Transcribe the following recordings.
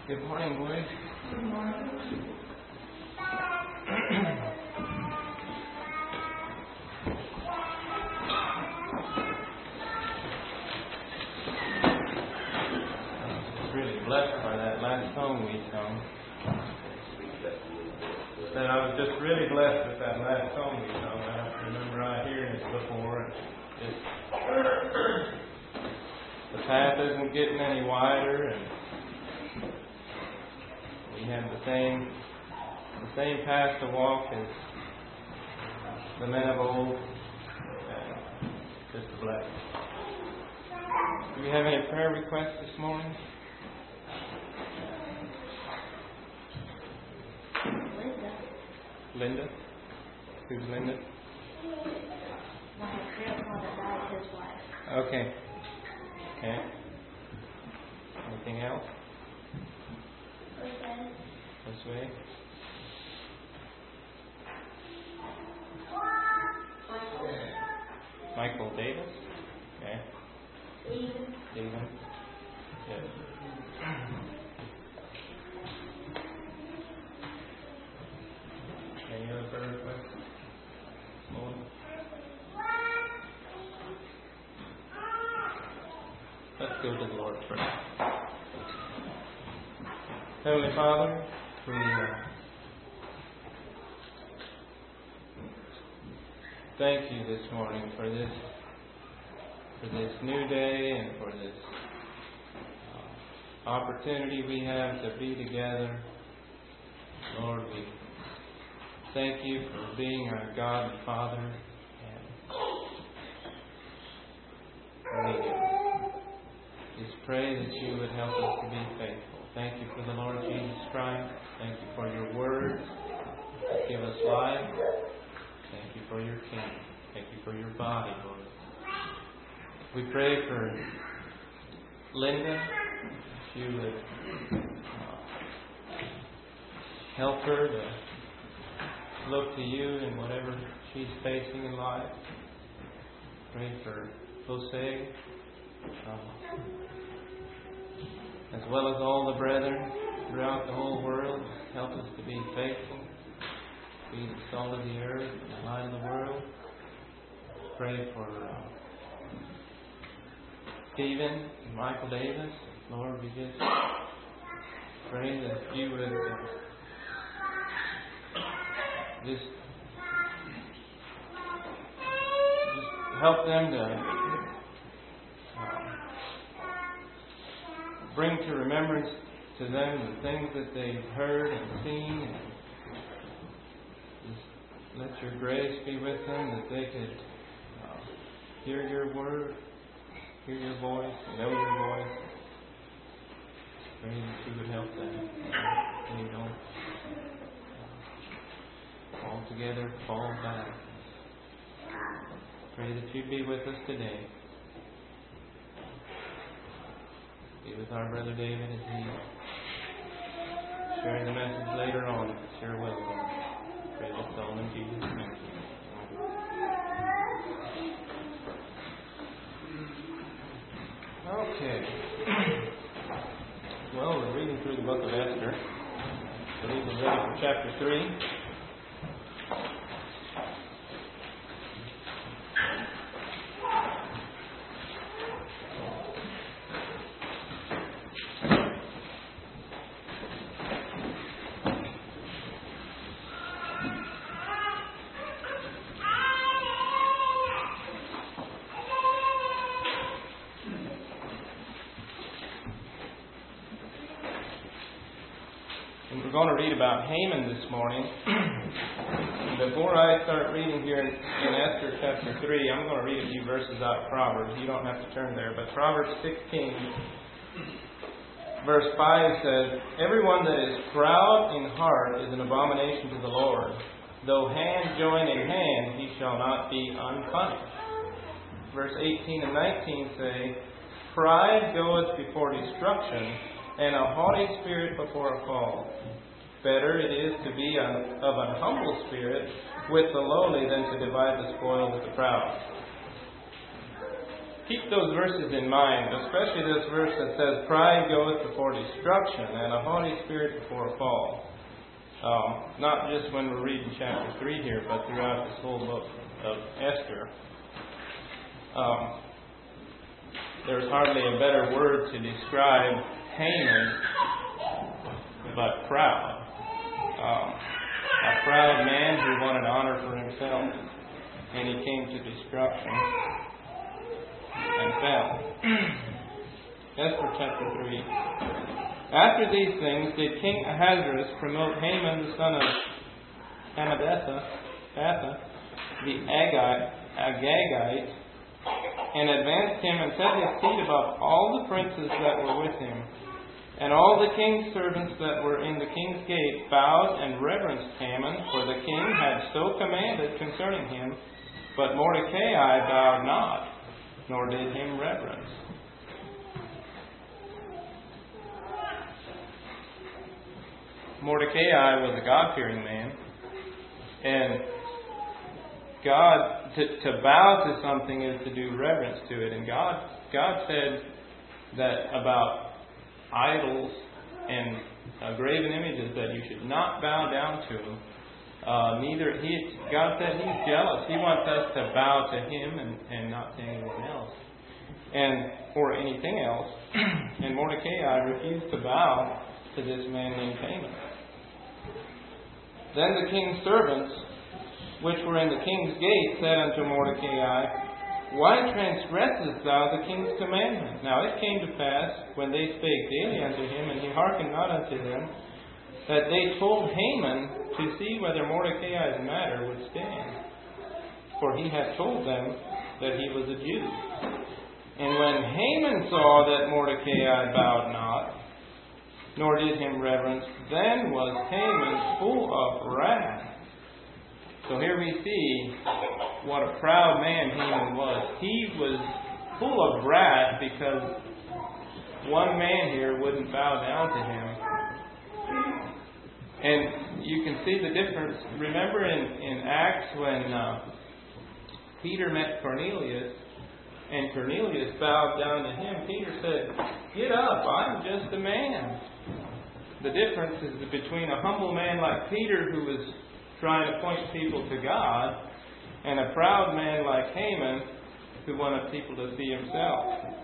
Good morning, boys. Good morning. I was really blessed by that last song we sung. Said I was just really blessed with that last song we sung. I don't remember hearing it before. The path isn't getting any wider, and we have the same path to walk as the men of old. Just a blessing. Do we have any prayer requests this morning? Linda? Who's Linda? My grandfather died, his wife. Okay. Anything else? Okay. This way. Michael Davis? Okay. Stephen? Good. Any other prayer requests? Morning. Let's go to the Lord first. Heavenly Father, we thank you this morning for this new day and for this opportunity we have to be together. Lord, we thank you for being our God and Father, and we just pray that you would help us to be faithful. Thank you for the Lord Jesus Christ. Thank you for your words that give us life. Thank you for your kingdom. Thank you for your body, Lord. We pray for Linda, that you would help her to look to you in whatever she's facing in life. Pray for Jose, as well as all the brethren throughout the whole world. Help us to be faithful, be the salt of the earth and the light of the world. Pray for Stephen and Michael Davis. Lord, we just pray that you would just help them to bring to remembrance to them the things that they've heard and seen, and just let your grace be with them, that they could hear your word, hear your voice, know your voice. Pray that you would help them. They don't altogether fall back. Pray that you'd be with us today. Be with our brother David as he sharing the message later on. It's your will, Lord. Pray this all in Jesus' name. Okay. Well, we're reading through the book of Esther. So we're ready for chapter 3. We're going to read about Haman this morning. Before I start reading here in Esther chapter 3, I'm going to read a few verses out of Proverbs. You don't have to turn there, but Proverbs 16, verse 5 says, "Everyone that is proud in heart is an abomination to the Lord. Though hand join in hand, he shall not be unpunished." Verse 18 and 19 say, "Pride goeth before destruction, and a haughty spirit before a fall. Better it is to be of an humble spirit with the lowly than to divide the spoil with the proud." keep those verses in mind, especially this verse that says, "Pride goeth before destruction, and a haughty spirit before a fall." Not just when we're reading chapter 3 here, but throughout this whole book of Esther. There's hardly a better word to describe Haman but proud. A proud man who wanted honor for himself, and he came to destruction and fell. Esther chapter 3. After these things did King Ahasuerus promote Haman the son of Hammedatha, the Agagite, and advanced him and set his seat above all the princes that were with him. And all the king's servants that were in the king's gate bowed and reverenced Haman, for the king had so commanded concerning him. But Mordecai bowed not, nor did him reverence. Mordecai was a God-fearing man, and to bow to something is to do reverence to it. And God said that about idols and graven images that you should not bow down to. God said He's jealous. He wants us to bow to Him and not to anyone else, or anything else. And Mordecai refused to bow to this man named Haman. Then the king's servants, which were in the king's gate, said unto Mordecai, "Why transgressest thou the king's commandment?" Now it came to pass, when they spake daily unto him, and he hearkened not unto them, that they told Haman to see whether Mordecai's matter would stand. For he had told them that he was a Jew. And when Haman saw that Mordecai bowed not, nor did him reverence, then was Haman full of wrath. So here we see what a proud man Haman was. He was full of wrath because one man here wouldn't bow down to him. And you can see the difference. Remember in Acts when Peter met Cornelius, and Cornelius bowed down to him. Peter said, "Get up, I'm just a man." The difference is between a humble man like Peter, who was trying to point people to God, and a proud man like Haman, who wanted people to see himself.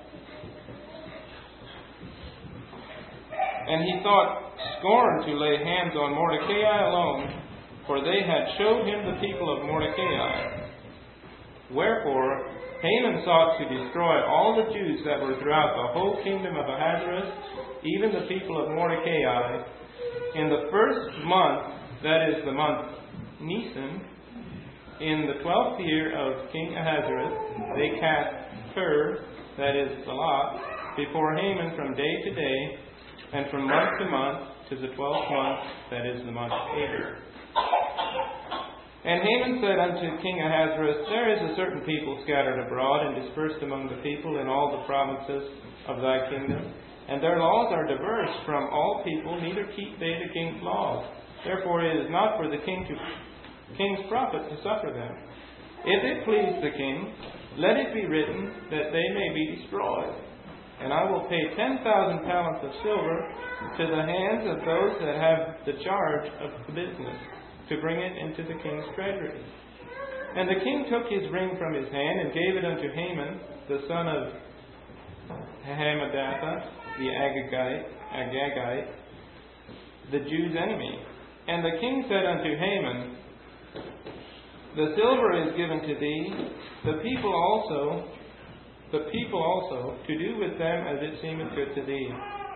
And he thought scorn to lay hands on Mordecai alone, for they had showed him the people of Mordecai. Wherefore Haman sought to destroy all the Jews that were throughout the whole kingdom of Ahasuerus, even the people of Mordecai. In the first month, that is the month Nisan, in the 12th year of King Ahasuerus, they cast Pur, that is the lot, before Haman from day to day, and from month to month, to the 12th month, that is the month Adar. And Haman said unto King Ahasuerus, There is a certain people scattered abroad and dispersed among the people in all the provinces of thy kingdom, and their laws are diverse from all people, neither keep they the king's laws. Therefore it is not for the king's profit to suffer them. If it please the king, let it be written that they may be destroyed. And I will pay 10,000 talents of silver to the hands of those that have the charge of the business, to bring it into the king's treasury. And the king took his ring from his hand and gave it unto Haman, the son of Hammedatha, the Agagite, the Jews' enemy. And the king said unto Haman, The silver is given to thee, the people also, to do with them as it seemeth good to thee.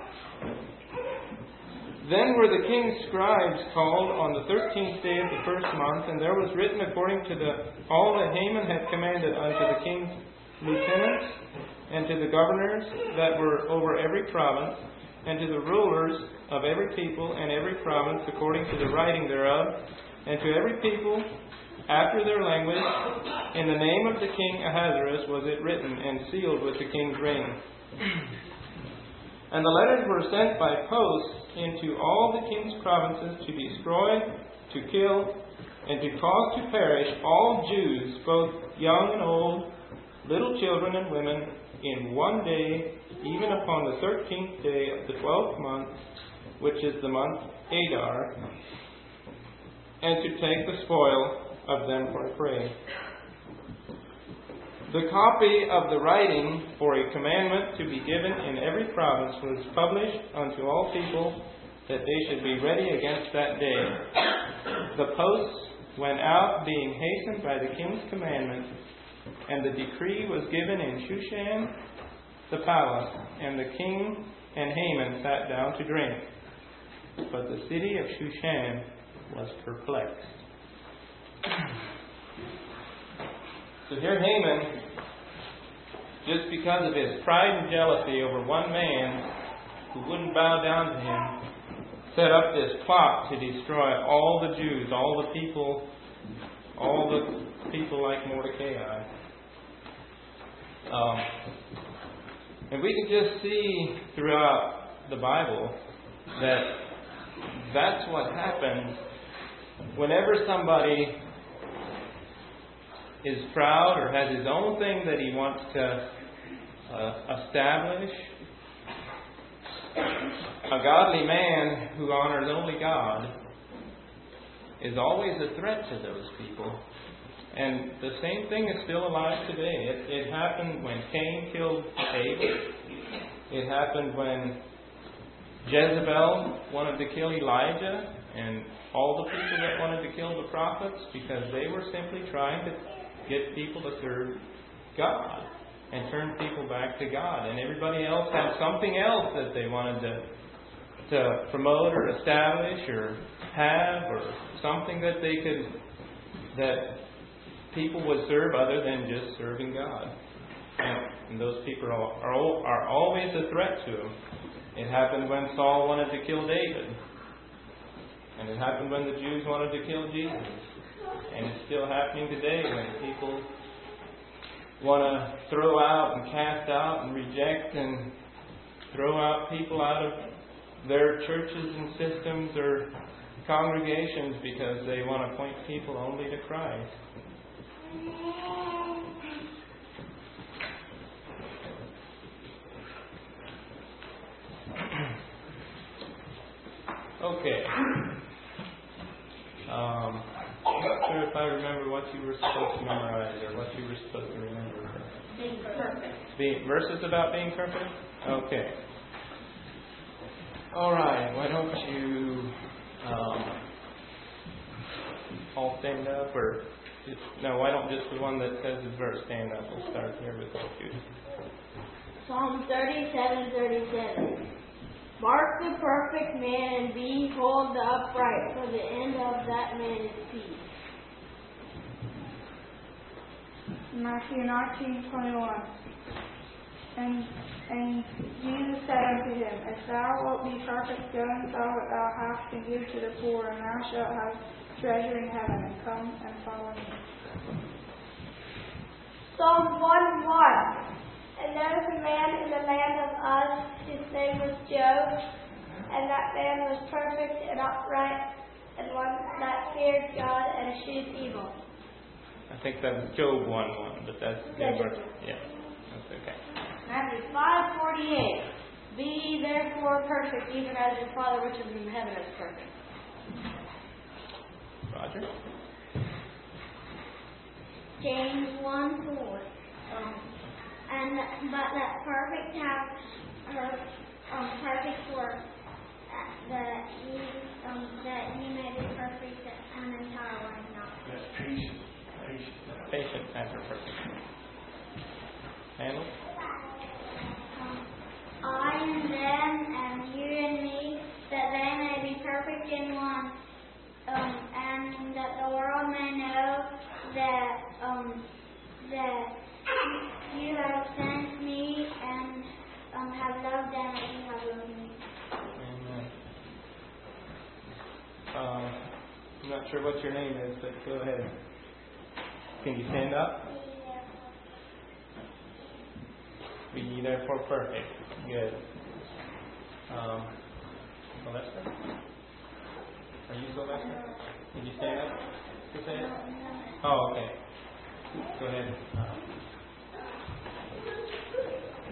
Then were the king's scribes called on the 13th day of the first month, and there was written according to all that Haman had commanded unto the king's lieutenants, and to the governors that were over every province, and to the rulers of every people and every province according to the writing thereof, and to every people after their language. In the name of the king Ahasuerus was it written and sealed with the king's ring. And the letters were sent by post into all the king's provinces to destroy, to kill, and to cause to perish all Jews, both young and old, little children and women, in one day, even upon the 13th day of the 12th month, which is the month Adar, and to take the spoil of them for a prey. The copy of the writing for a commandment to be given in every province was published unto all people, that they should be ready against that day. The posts went out, being hastened by the king's commandment, and the decree was given in Shushan the palace, and the king and Haman sat down to drink. But the city of Shushan was perplexed. So here Haman, just because of his pride and jealousy over one man who wouldn't bow down to him, set up this plot to destroy all the Jews, all the people like Mordecai. And we can just see throughout the Bible that that's what happens whenever somebody is proud or has his own thing that he wants to establish. A godly man who honors only God is always a threat to those people. And the same thing is still alive today. It happened when Cain killed Abel. It happened when Jezebel wanted to kill Elijah and all the people that wanted to kill the prophets, because they were simply trying to get people to serve God and turn people back to God. And everybody else had something else that they wanted to promote or establish or have, or something that that people would serve other than just serving God. And those people are always a threat to him. It happened when Saul wanted to kill David. And it happened when the Jews wanted to kill Jesus. And it's still happening today when people want to throw out and cast out and reject and throw out people out of their churches and systems or congregations because they want to point people only to Christ. Okay. I'm not sure if I remember what you were supposed to memorize or what you were supposed to remember. Being perfect. Verses about being perfect? Okay. Alright, why don't you all stand up, or why don't just the one that says the verse stand up? We'll start there with both you. Psalm 37:37. Mark the perfect man and behold the upright, for the end of that man is peace. Matthew 19:21. And Jesus said unto him, If thou wilt be perfect, go and sell what thou hast and give to the poor, and thou shalt have treasure in heaven, and come and follow me. Psalm 1:1. And there was a man in the land of Uz, whose name was Job, and that man was perfect and upright, and one that feared God and eschewed evil. I think that was Job 1:1, but that's Yeah, good. Yeah, that's okay. Matthew 5:48. Be ye therefore perfect, even as your Father which is in heaven is perfect. Roger? James 1:4. But let perfect have perfect work, that ye may be perfect and entire, and not Patient. Patient and perfect. Handle? I and them, and you and me, that they may be perfect in one, and that the world may know that you have sent me and have loved them as you have loved me. Amen. I'm not sure what your name is, but go ahead. Can you stand up? Be ye therefore perfect. Good. Sylvester? Are you Sylvester? Did you stand up to say it? Oh, okay. Go ahead.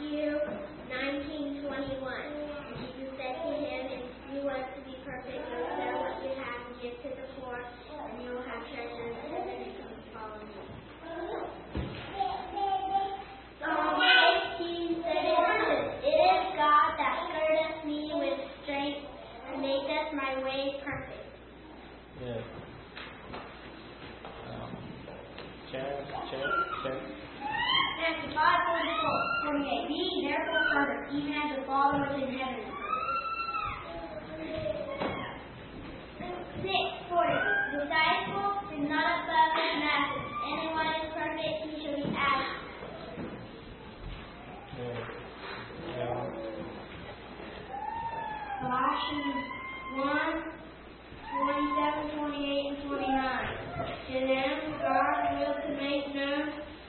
Matthew 19:21. Jesus said to him, if you want to be perfect, go sell what you have and give to the poor, and you will have treasure in heaven, and come follow me. Psalm 18:36. It is God that girdeth me with strength and maketh my way perfect. Yes. Check. Matthew 5:48. Be ye therefore perfect, even as the Father which is in heaven is perfect. 6:40. Disciple is not above his master. Anyone is perfect, he shall be added. Colossians 1:27, 28, and 29. To them God will to make known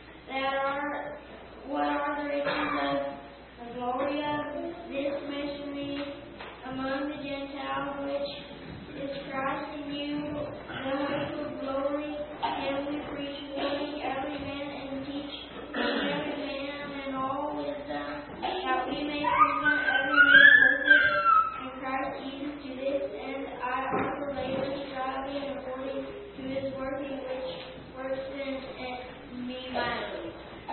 what are the riches of the glory of this mystery among the Gentiles, which is Christ in you, the hope of glory. Him we preach, warning every man and teaching every man in all wisdom, that we may present every man perfect in Christ Jesus. To this end I also labor, striving according to his working, which works in me mightily.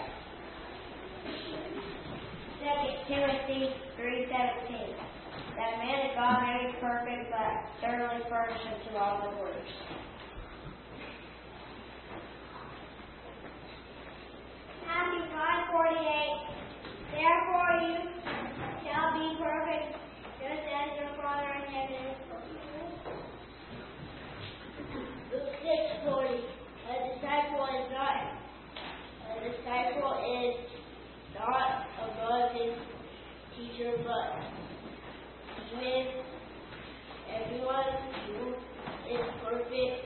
2 Timothy 3:17. That man of God may be perfect, but thoroughly furnished unto all good works. Matthew 5:48. Therefore you shall be perfect, just as your Father in heaven is perfect. Luke 6:40. A disciple is not above his teacher, but when everyone who is perfect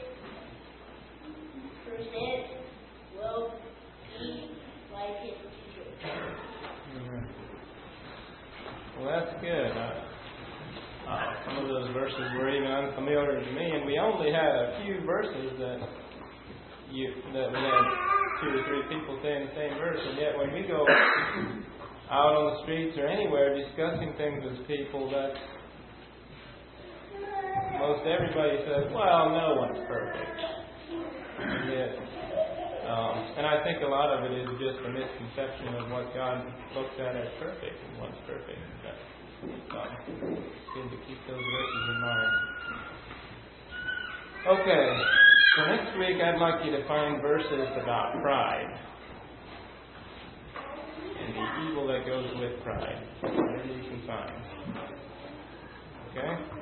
percent will be like his teacher. Mm-hmm. Well, that's good. Some of those verses were even unfamiliar to me, and we only had a few verses that we had 2 or 3 people saying the same verse, and yet when we go out on the streets or anywhere discussing things with people, that most everybody says, well, no one's perfect. And yet, and I think a lot of it is just a misconception of what God looks at as perfect and what's perfect. It's good to keep those verses in mind. Okay, so next week I'd like you to find verses about pride and the evil that goes with pride. Whatever you can find. Okay?